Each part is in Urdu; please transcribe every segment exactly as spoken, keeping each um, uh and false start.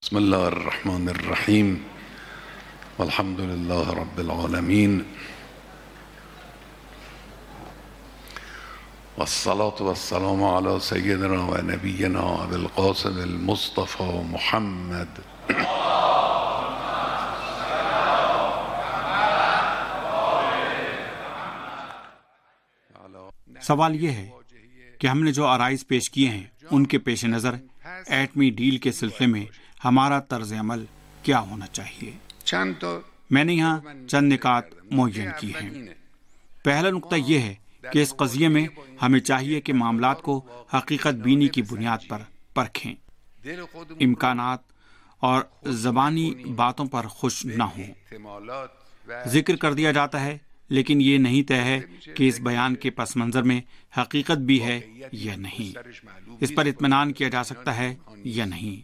بسم اللہ الرحمن الرحیم والحمد للہ رب العالمین والصلاة والسلام علی سیدنا و نبینا ابی القاسم المصطفى محمد سوال یہ ہے کہ ہم نے جو آرائز پیش کیے ہیں ان کے پیش نظر ایٹمی ڈیل کے سلسلے میں ہمارا طرز عمل کیا ہونا چاہیے۔ میں نے یہاں چند نکات معین کی ہیں۔ پہلا نقطہ یہ ہے کہ اس قضیے میں ہمیں چاہیے کہ معاملات کو حقیقت بینی کی بنیاد پر پرکھیں، امکانات اور زبانی باتوں پر خوش نہ ہوں۔ ذکر کر دیا جاتا ہے لیکن یہ نہیں طے ہے کہ اس بیان کے پس منظر میں حقیقت بھی ہے یا نہیں، اس پر اطمینان کیا جا سکتا ہے یا نہیں۔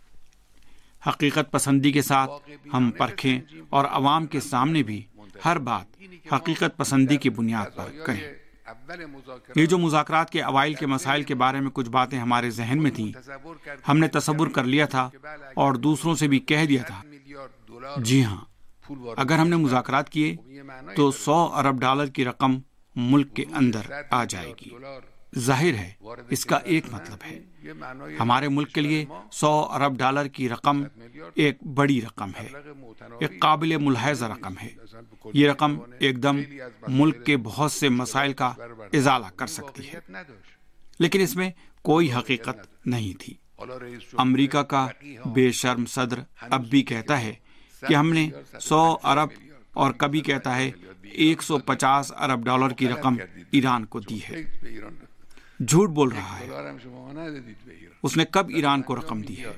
حقیقت پسندی کے ساتھ ہم پرکھیں اور عوام کے سامنے بھی ہر بات حقیقت پسندی کی بنیاد پر کریں۔ یہ جو مذاکرات کے اوائل کے مسائل کے بارے میں کچھ باتیں ہمارے ذہن میں تھیں، ہم نے تصور کر لیا تھا اور دوسروں سے بھی کہہ دیا تھا۔ جی ہاں، اگر ہم نے مذاکرات کیے تو سو ارب ڈالر کی رقم ملک کے اندر آ جائے گی۔ ظاہر ہے اس کا ایک مطلب ہے، ہمارے ملک کے لیے سو ارب ڈالر کی رقم ایک بڑی رقم ہے، ایک قابل ملاحظہ رقم ہے۔ یہ رقم ایک دم ملک کے بہت سے مسائل کا ازالہ کر سکتی ہے، لیکن اس میں کوئی حقیقت نہیں تھی۔ امریکہ کا بے شرم صدر اب بھی کہتا ہے کہ ہم نے سو ارب اور کبھی کہتا ہے ایک سو پچاس ارب ڈالر کی رقم ایران کو دی ہے۔ جھوٹ بول رہا ہے، اس نے کب ایران کو رقم دی ہے؟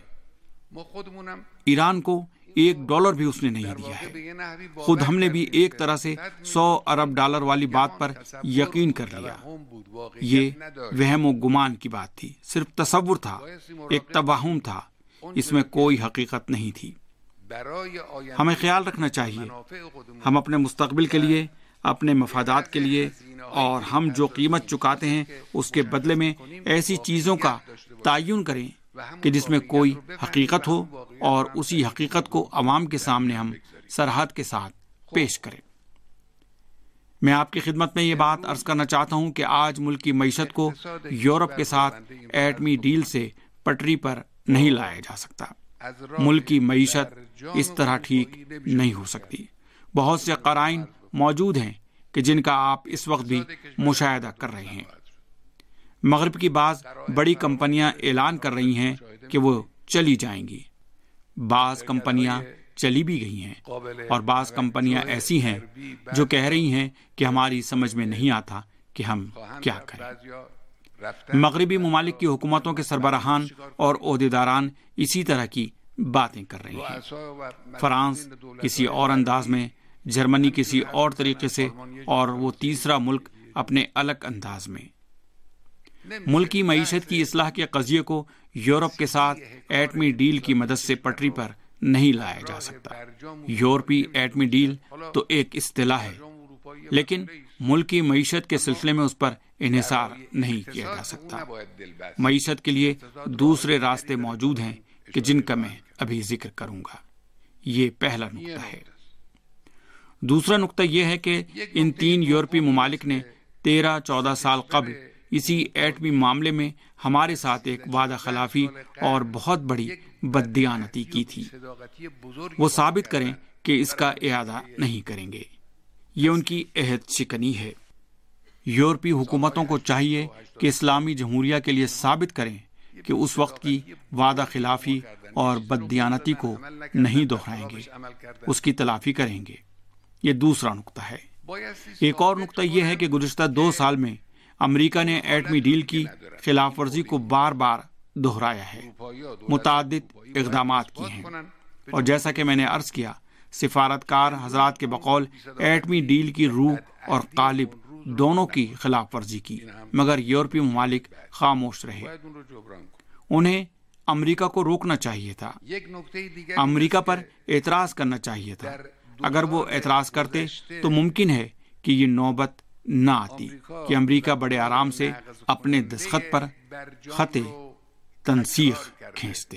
ایران کو ایک ڈالر بھی اس نے نہیں دیا ہے۔ خود ہم نے بھی ایک طرح سے سو ارب ڈالر والی بات پر یقین کر لیا۔ یہ وہم و گمان کی بات تھی، صرف تصور تھا، ایک توہم تھا، اس میں کوئی حقیقت نہیں تھی۔ ہمیں خیال رکھنا چاہیے، ہم اپنے مستقبل کے لیے، اپنے مفادات کے لیے اور ہم جو قیمت چکاتے ہیں اس کے بدلے میں ایسی چیزوں کا تعین کریں کہ جس میں کوئی حقیقت ہو اور اسی حقیقت کو عوام کے سامنے ہم سرحد کے ساتھ پیش کریں۔ میں آپ کی خدمت میں یہ بات عرض کرنا چاہتا ہوں کہ آج ملک کی معیشت کو یورپ کے ساتھ ایٹمی ڈیل سے پٹری پر نہیں لایا جا سکتا۔ ملک کی معیشت اس طرح ٹھیک نہیں ہو سکتی۔ بہت سے قرائن موجود ہیں کہ جن کا آپ اس وقت بھی مشاہدہ کر رہے ہیں۔ مغرب کی بعض بڑی کمپنیاں اعلان کر رہی ہیں کہ وہ چلی جائیں گی، بعض کمپنیاں چلی بھی گئی ہیں اور بعض کمپنیاں ایسی ہیں جو کہہ رہی ہیں کہ ہماری سمجھ میں نہیں آتا کہ ہم کیا کریں۔ مغربی ممالک کی حکومتوں کے سربراہان اور عہدیداران اسی طرح کی باتیں کر رہے ہیں۔ فرانس کسی اور انداز میں، جرمنی کسی اور طریقے سے اور وہ تیسرا ملک اپنے الگ انداز میں۔ ملکی معیشت کی اصلاح کے قضیے کو یورپ کے ساتھ ایٹمی ڈیل کی مدد سے پٹری پر نہیں لایا جا سکتا۔ یورپی ایٹمی ڈیل تو ایک اصطلاح ہے، لیکن ملکی معیشت کے سلسلے میں اس پر انحصار نہیں کیا جا سکتا۔ معیشت کے لیے دوسرے راستے موجود ہیں کہ جن کا میں ابھی ذکر کروں گا۔ یہ پہلا نقطہ ہے۔ دوسرا نقطہ یہ ہے کہ ان تین یورپی ممالک نے تیرہ چودہ سال قبل اسی ایٹمی معاملے میں ہمارے ساتھ ایک وعدہ خلافی اور بہت بڑی بددیانتی کی تھی۔ وہ ثابت کریں کہ اس کا اعادہ نہیں کریں گے۔ یہ ان کی عہد شکنی ہے۔ یورپی حکومتوں کو چاہیے کہ اسلامی جمہوریہ کے لیے ثابت کریں کہ اس وقت کی وعدہ خلافی اور بددیانتی کو نہیں دہرائیں گے، اس کی تلافی کریں گے۔ یہ دوسرا نقطہ ہے۔ ایک اور نقطہ یہ ہے کہ گزشتہ دو سال میں امریکہ نے ایٹمی ڈیل کی خلاف ورزی کو بار بار دہرایا ہے، متعدد اقدامات کیے ہیں، اور جیسا کہ میں نے عرض کیا، سفارتکار حضرات کے بقول ایٹمی ڈیل کی روح اور قالب دونوں کی خلاف ورزی کی، مگر یورپی ممالک خاموش رہے۔ انہیں امریکہ کو روکنا چاہیے تھا، امریکہ پر اعتراض کرنا چاہیے تھا۔ اگر وہ اعتراض کرتے تو ممکن ہے کہ یہ نوبت نہ آتی کہ امریکہ بڑے آرام سے اپنے دستخط پر خط تنسیخ کھینچتے۔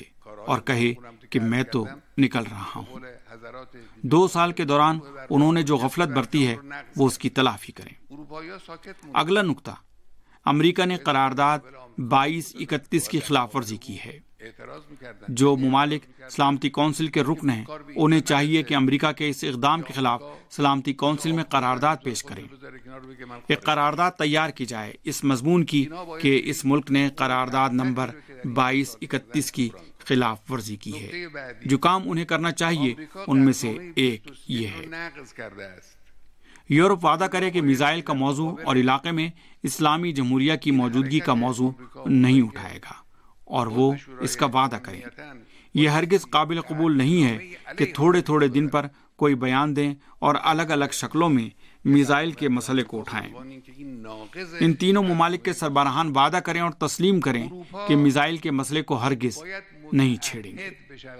اور کہے کہ میں تو نکل رہا ہوں۔ دو سال کے دوران انہوں نے جو غفلت برتی ہے وہ اس کی تلافی کریں۔ اگلا نقطہ، امریکہ نے قرارداد بائیس اکتیس کی خلاف ورزی کی ہے۔ جو ممالک سلامتی کونسل کے رکن ہیں انہیں چاہیے کہ امریکہ کے اس اقدام کے خلاف سلامتی کونسل میں قرارداد پیش کریں۔ ایک قرارداد تیار کی جائے اس مضمون کی کہ اس ملک نے قرارداد نمبر بائیس اکتیس کی خلاف ورزی کی ہے۔ جو کام انہیں کرنا چاہیے ان میں سے ایک یہ ہے، یورپ وعدہ کرے کہ میزائل کا موضوع اور علاقے میں اسلامی جمہوریہ کی موجودگی کا موضوع نہیں اٹھائے گا، اور وہ اس کا وعدہ کریں۔ یہ ہرگز قابل قبول نہیں ہے کہ تھوڑے تھوڑے دن پر کوئی بیان دیں اور الگ الگ شکلوں میں میزائل کے مسئلے کو اٹھائیں۔ ان تینوں ممالک کے سربراہان وعدہ کریں اور تسلیم کریں کہ میزائل کے مسئلے کو ہرگز نہیں چھیڑیں گے۔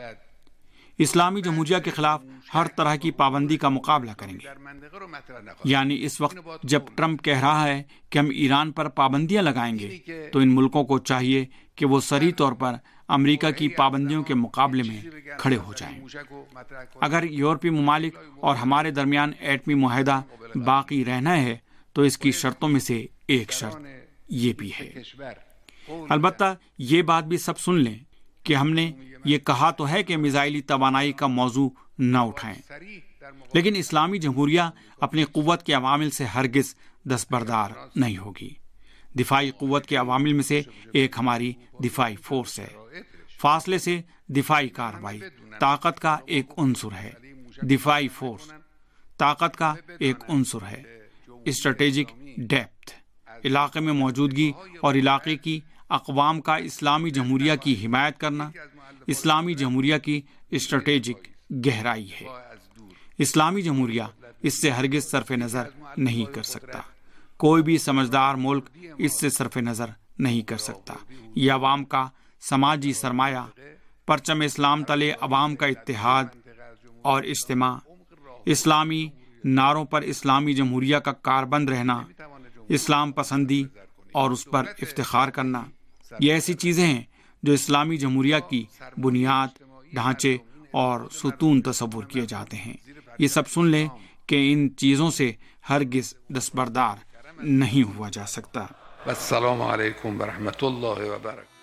اسلامی جمہوریہ کے خلاف ہر طرح کی پابندی کا مقابلہ کریں گے۔ یعنی اس وقت جب ٹرمپ کہہ رہا ہے کہ ہم ایران پر پابندیاں لگائیں گے، تو ان ملکوں کو چاہیے کہ وہ صریح طور پر امریکہ کی پابندیوں کے مقابلے میں کھڑے ہو جائیں۔ اگر یورپی ممالک اور ہمارے درمیان ایٹمی معاہدہ باقی رہنا ہے تو اس کی شرطوں میں سے ایک شرط یہ بھی ہے۔ البتہ یہ بات بھی سب سن لیں کہ ہم نے یہ کہا تو ہے کہ میزائلی توانائی کا موضوع نہ اٹھائیں، لیکن اسلامی جمہوریہ اپنی قوت کے عوامل سے ہرگز دستبردار نہیں ہوگی۔ دفاعی قوت کے عوامل میں سے ایک ہماری دفاعی فورس ہے۔ فاصلے سے دفاعی کارروائی طاقت کا ایک عنصر ہے۔ دفاعی فورس طاقت کا ایک عنصر ہے۔ اسٹریٹجک ڈیپتھ علاقے میں موجودگی اور علاقے کی اقوام کا اسلامی جمہوریہ کی حمایت کرنا اسلامی جمہوریہ کی اسٹریٹجک گہرائی ہے۔ اسلامی جمہوریہ اس سے ہرگز صرف نظر نہیں کر سکتا۔ کوئی بھی سمجھدار ملک اس سے صرف نظر نہیں کر سکتا۔ یہ عوام کا سماجی سرمایہ، پرچم اسلام تلے عوام کا اتحاد اور اجتماع، اسلامی نعروں پر اسلامی جمہوریہ کا کاربند رہنا، اسلام پسندی اور اس پر افتخار کرنا، یہ ایسی چیزیں ہیں جو اسلامی جمہوریہ کی بنیاد، ڈھانچے اور ستون تصور کیے جاتے ہیں۔ یہ سب سن لیں کہ ان چیزوں سے ہرگز دستبردار نہیں ہوا جا سکتا۔ السلام علیکم ورحمۃ اللہ وبرکاتہ۔